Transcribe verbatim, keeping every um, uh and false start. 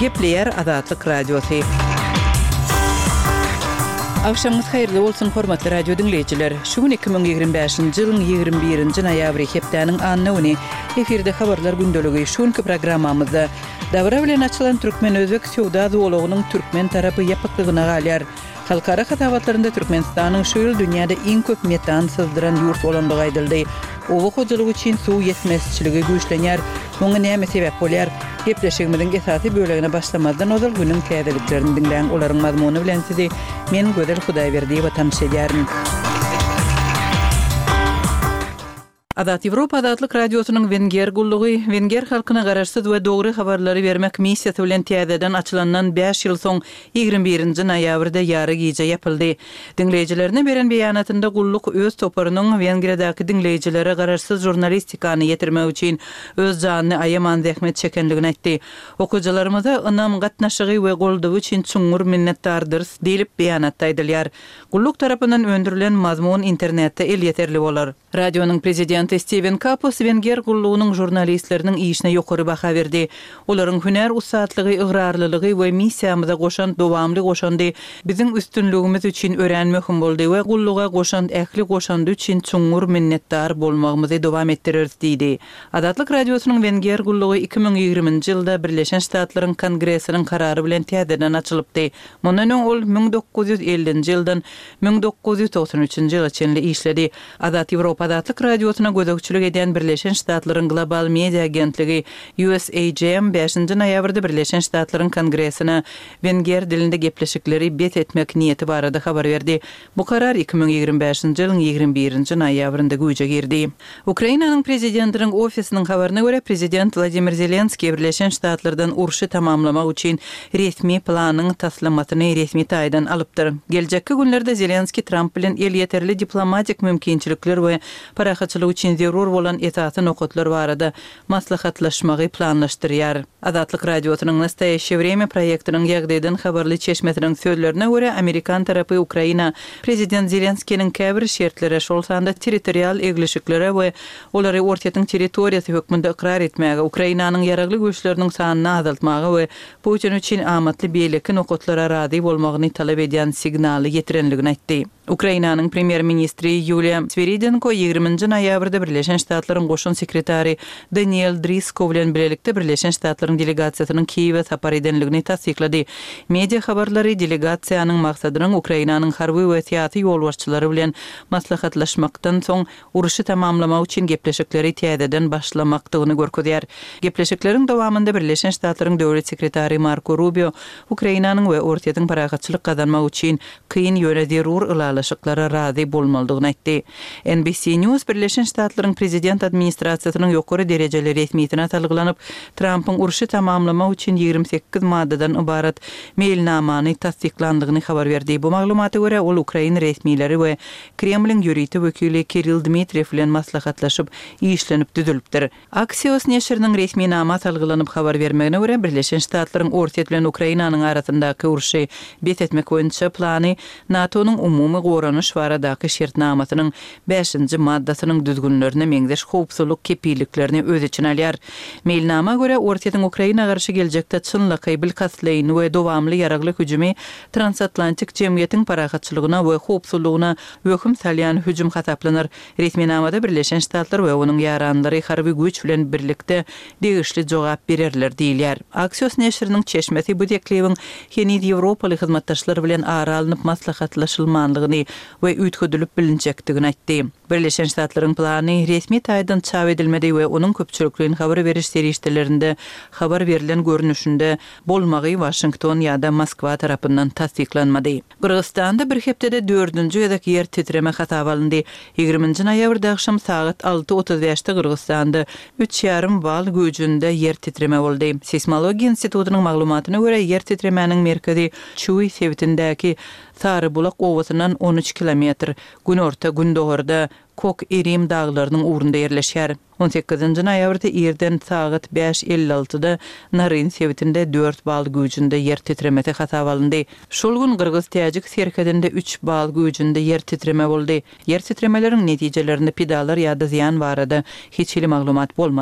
Gepleyer Azatlyk Radiosu. Akşamınız hayırlı olsun hormatly radio dinleyijiler. Şugun iki bin ýygrimi beşinji ýylyň ýygrimi birinji noýabry hepdeniň annyny efirde habarlar gündöligi şuňky programmamyzda dawra bilen açylan Türkmen özbek söwda duologynyň türkmen tarapy ýapyklygyna galýar. Halkara hatabatlarında Türkmenistanyň şu ýyl dünýäde iň köp metan sızdıran ýurt bolandygy aýdyldy. Owa hojalygy üçin suw ýetmezçiligi güýçlenýär. Muňa näme sebäp bolýar? Gepleşigimiziň esasy bölegine başlamazdan ozal günüň täzeliklerini dinleýän olaryň mazmuny bilen sizi men Gödel Hudaýberdiýewa tanysy edýärin. Adat Ýewropa Adatlyk Radiosynyň Wenger gullugy, Wenger halkyna garaşsyz we dogry habarlary bermek missiýasy bilen täzeden açylandan beş ýyl soň ýygrimi birinji noýabrda ýary gije ýapyldy. Dinleýijilerine beren beýanatynda gulluk öz toparynyň Wengeriýadaky dinleýijilere garaşsyz jurnalistikany ýetirmek üçin öz janyny aýaman zähmet çekenligini aýtdy. Okujalarymyza ynam gatnaşygy we goldawy üçin çuňur minnetdardyr diýilip beýanatda aýdylýar. Gulluk tarapyndan öndürilen mazmun internetde el ýeterli bolar. Radionyň prezidenti Steven Kapos Wenger gullugynyň jurnalistleriniň işine ýokary baha berdi. Olaryň hüner usatlygy, ıgrarlylygy we missiýamyza goşan dowamly goşandy. Biziň üstünligimiz üçin öğrenmek boldy we gulluga goşan ähli goşandy üçin çuňur minnetdar bolmagymyzy dowam etdirir diýdi. Adatlyk Radiosynyň Wenger gullugy iki bin ýygrimi ýylda Birleşen Ştatlaryň Kongressiniň karary bilen täzeden açylypdy. Mundan öň ol bin dokuz ýüz ellinji ýyldan bin dokuz ýüz toksan üçinji ýyla çenli işledi. Adat Ýewropa Adatlyk Radiosyna gözükçülük eden Birleşen Ştatlaryň Global Media Agentligi U S A G M beşinji noýabrda Birleşen Ştatlaryň Kongressine Wenger dilinde gepleşikleri bet etmek niýeti barada habar berdi. Bu karar iki bin ýygrimi beşinji ýylyň ýygrimi birinji noýabrynda güýje girdi. Ukrainanyň prezidentiniň ofisiniň habaryna görä prezident Vladimir Zelenskiy Birleşen Ştatlardan urşy tamamlamak üçin resmi planyň taslamatyny resmi taýdan alypdyr. Geljekki günlerde Zelenskiy Trump bilen el ýeterli diplomatik mümkinçilikler we parahatçylyk üçin zerur bolan etatly nokatlar barada maslahatlaşmagy planlaşdyrýar. Adatlyk Radiosynyň Nastaýeşe Время proýektiniň ýagdaýdan habarly çeşmetiniň sözlerine görä Amerikan tarapy Ukraina prezident Zelenskiýiň käbir şertlere şol sanda territorial egleşiklere we olary ortaýatyň territoriýasy hökmünde ikrar etmäge, Ukrainanyň ýaragly güýçleriniň sanyny azaltmagy we bu üçin amatly beýleki nokatlara razy bolmagyny talap edýän signaly ýetirenligini aýtdy. Ukrainanyň premier ministri Yulia Sviridenko ýygrimi noýabrda Birleşen Ştatlaryň goşun sekretary Daniel Drisko bilen birlikde Birleşen Ştatlaryň delegasiýasynyň Kiýewe sapar edenligini tasdiklady. Media habarlary delegasiýanyň maksadynyň Ukrainanyň harby we syýasy ýolbaşçylary bilen maslahatlaşmakdan soň uruşy tamamlamak üçin gepleşikleri täzeden başlamakdygyny görkezýär. Gepleşikleriň dowamında Birleşen Ştatlaryň döwlet sekretary Marco Rubio Ukrainanyň we ortaýatyň parahatçylyk gazanmak üçin kıyın ýöne zerur ılalaşyklara razy bolmalydygyny aýtdy. N B C News Birleşen Ştatlaryň prezident administrasiýasynyň ýokary derejeli resmiýetine talgylanyp Trumpyň urşy tamamlamak üçin ýygrimi sekiz maddadan ibarat mailnamany tasdiklandygyny habar berdi. Bu maglumata görä ol Ukraina resmiýetleri we Kremliň ýürüýti wekili Kirill Dmitriýew bilen maslahatlaşyp işlenip düzülipdir. Axios neşriniň resmi nama talgylanyp habar bermegine görä Birleşen Ştatlaryň ortaýat bilen Ukrainanyň arasyndaky urşy bet etmek boýunça plany NATO'nyň umumy goranyş baradaky şertnamasynyň beşinji maddasynyň düzgünlerine meňzeş howpsuzlyk kepiliklerini öz içine alýar. Mailnama görä ortaýatyň Ukraina garşy geljekde çynlyky bil kasleýin we dowamly ýaragly hüjümi transatlantik jemgyýetiň parahatçylygyna we howpsuzlygyna hökm salýan hüjüm hasaplanır. Resmi namada Birleşen Ştatlar we onuň ýaranlary harby güýç bilen birlikde degişli jogap bererler diýilýär. Axios neşriniň çeşmesi bu deklebiň Heni Ýewropaly hyzmatdaşlar bilen ara alınıp maslahatlaşylmanlygyny we üýtgüdülip bilinjekdigini aýtdy. Birleşen Ştatlaryň plany resmi taýdan çap edilmedi we onuň köpçülikliň habar beriş serişdelerinde habar berilen görnüşünde bolmagy Washington ýa-da Moskwa tarapyndan tasdiklanmady. Kyrgyzstanda bir hepdede dördünji ýadak ýer titreme hasap alındy. ýygrimi noýabrda akşam saat alty otuz beşde Kyrgyzstanda üç ýarym bal güýjünde ýer titreme boldy. Seismologiýa institutynyň maglumatyna görä ýer titremeniň merkezi Çuy sewitindäki Sarybulak owasynyň on üç kilometr günorta gündogorda Kok Erim dağlarının uğrunda yerleşer. on sekizinji noýabrda ýerden saat beş elli altıda Narin sewitinde dört bal güýjünde yer titremesi hasap alındy. Şol gün Kyrgyz-Täjik serkedinde üç bal güýjünde yer titreme boldy. Yer titremeleriň netijelerinde pidalar ýa-da ziýan barada hiç maglumat bolmady.